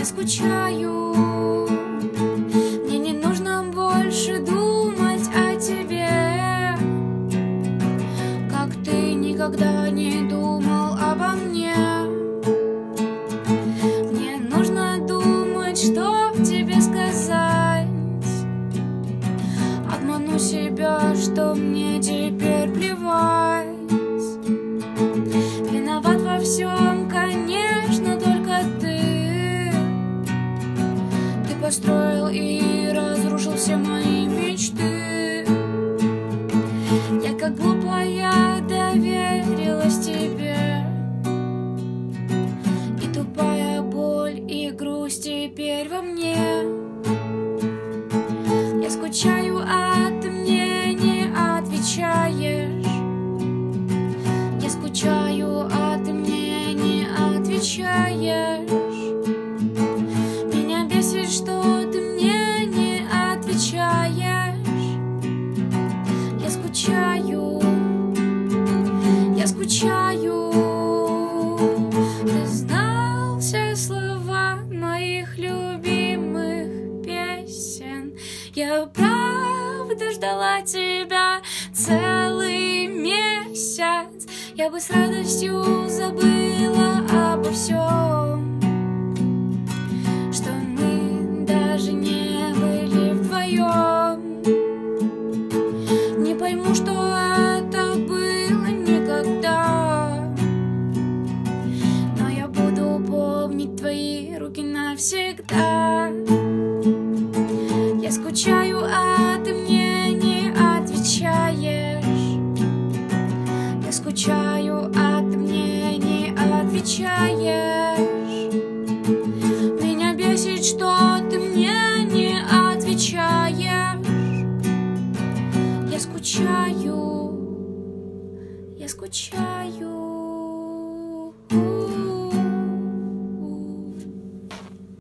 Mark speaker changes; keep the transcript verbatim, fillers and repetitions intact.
Speaker 1: скучаю. Мне не нужно больше думать о тебе, как ты никогда не думал обо мне. Мне нужно думать, что тебе сказать. Обману себя, что мне теперь плевать. Виноват во всем, конечно, только ты. Ты построил и разрушил все мои мечты. Я как глупая доверилась тебе, и тупая боль и грусть теперь во мне. Я скучаю, а ты мне не отвечаешь. Я скучаю, а ты мне не отвечаешь. Меня бесит, что ты мне не отвечаешь. Я скучаю, я скучаю. Ты знал все слова моих любимых песен. Я правда ждала тебя целый месяц. Я бы с радостью забыла обо всем, что мы даже не были вдвоем. Не пойму, что это было никогда, но я буду помнить твои руки навсегда. Я скучаю, а ты мне не отвечаешь. Я скучаю, а ты мне не отвечаешь. Меня бесит, что ты мне не отвечаешь. Я скучаю, я скучаю.